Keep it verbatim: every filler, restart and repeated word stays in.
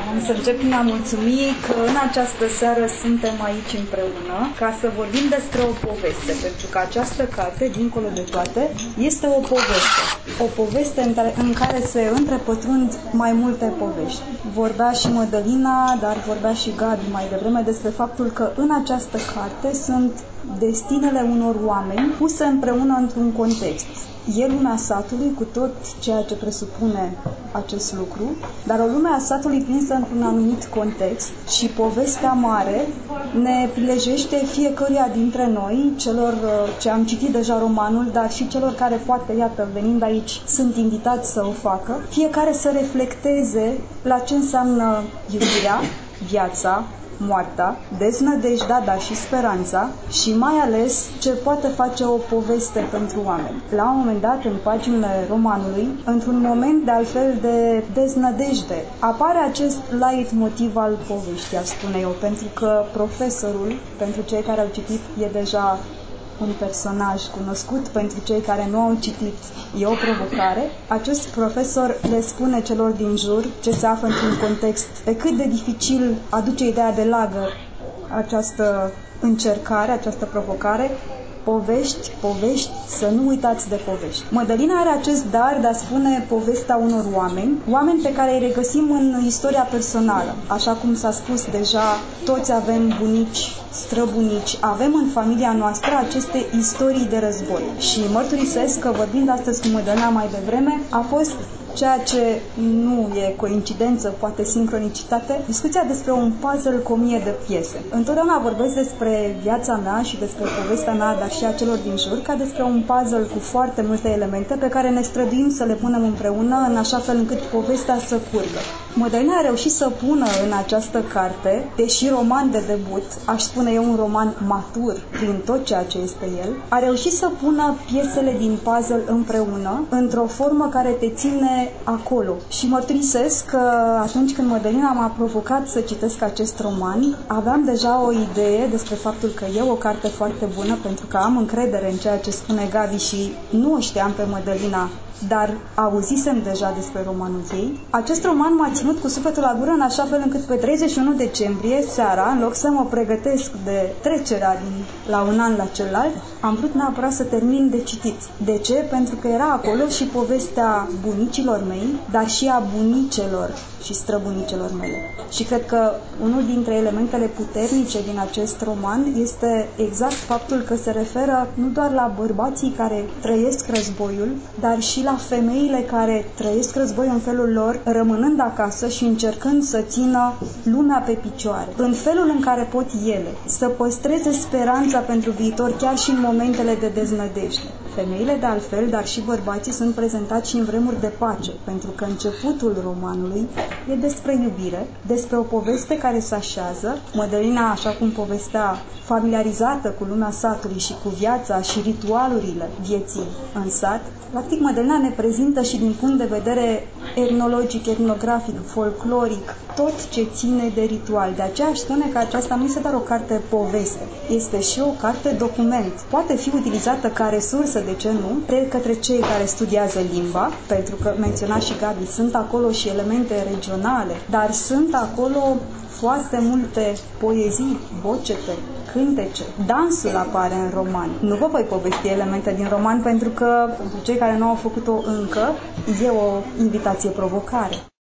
Am să încep prin a mulțumi că în această seară suntem aici împreună ca să vorbim despre o poveste, pentru că această carte, dincolo de toate, este o poveste. O poveste în care, în care se întrepătrund mai multe povești. Vorbea și Mădălina, dar vorbea și Gabi mai devreme despre faptul că în această carte sunt destinele unor oameni puse împreună într-un context. E lumea satului cu tot ceea ce presupune acest lucru, dar o lume a satului prinsă într-un anumit context și povestea mare ne prilejește fiecăruia dintre noi, celor ce am citit deja romanul, dar și celor care poate, iată, venind aici, sunt invitați să o facă, fiecare să reflecteze la ce înseamnă iubirea, viața, moartea, deznădejdea, dar și speranța și mai ales ce poate face o poveste pentru oameni. La un moment dat, în paginile romanului, într-un moment de altfel de deznădejde, apare acest light motiv al poveștii, aș spune eu, pentru că profesorul, pentru cei care au citit, e deja un personaj cunoscut, pentru cei care nu au citit, e o provocare. Acest profesor le spune celor din jur ce se află într-un context pe cât de dificil aduce ideea de lagăr această încercare, această provocare. Povești, povești, să nu uitați de povești. Mădălina are acest dar de a spune povestea unor oameni, oameni pe care îi regăsim în istoria personală. Așa cum s-a spus deja, toți avem bunici, străbunici, avem în familia noastră aceste istorii de război. Și mărturisesc că, vorbind astăzi cu Mădălina mai devreme, a fost ceea ce nu e coincidență, poate sincronicitate, discuția despre un puzzle cu o mie de piese. Întotdeauna vorbesc despre viața mea și despre povestea mea, dar și a celor din jur, ca despre un puzzle cu foarte multe elemente pe care ne străduim să le punem împreună în așa fel încât povestea să curgă. Mădălina a reușit să pună în această carte, deși roman de debut, aș spune eu un roman matur prin tot ceea ce este el, a reușit să pună piesele din puzzle împreună într-o formă care te ține acolo. Și mărturisesc că atunci când Mădălina m-a provocat să citesc acest roman, aveam deja o idee despre faptul că e o carte foarte bună, pentru că am încredere în ceea ce spune Gabi și nu o știam pe Mădălina, dar auzisem deja despre romanul ei. Acest roman m-a ținut cu sufletul la gură în așa fel încât pe treizeci și unu decembrie, seara, în loc să mă pregătesc de trecerea din la un an la celălalt, am vrut neapărat să termin de citit. De ce? Pentru că era acolo și povestea bunicilor mei, dar și a bunicelor și străbunicelor mele. Și cred că unul dintre elementele puternice din acest roman este exact faptul că se referă nu doar la bărbații care trăiesc războiul, dar și la femeile care trăiesc războiul în felul lor, rămânând acasă și încercând să țină lumea pe picioare, în felul în care pot ele, să păstreze speranța pentru viitor chiar și în momentele de deznădejde. Femeile, de altfel, dar și bărbații sunt prezentați și în vremuri de pace, pentru că începutul romanului e despre iubire, despre o poveste care se așează. Mădălina, așa cum povestea, familiarizată cu lumea satului și cu viața și ritualurile vieții în sat, practic Mădălina ne prezintă și din punct de vedere etnologic, etnografic, folcloric, tot ce ține de ritual. De aceea aș spune că aceasta nu este doar o carte poveste, este și o carte document. Poate fi utilizată ca resursă, de ce nu, de către cei care studiază limba, pentru că menționa și Gabi, sunt acolo și elemente regionale, dar sunt acolo foarte multe poezii, bocete, cântece. Dansul apare în roman. Nu vă voi povesti elemente din roman pentru că, pentru cei care nu au făcut-o încă, e o invitație provocare.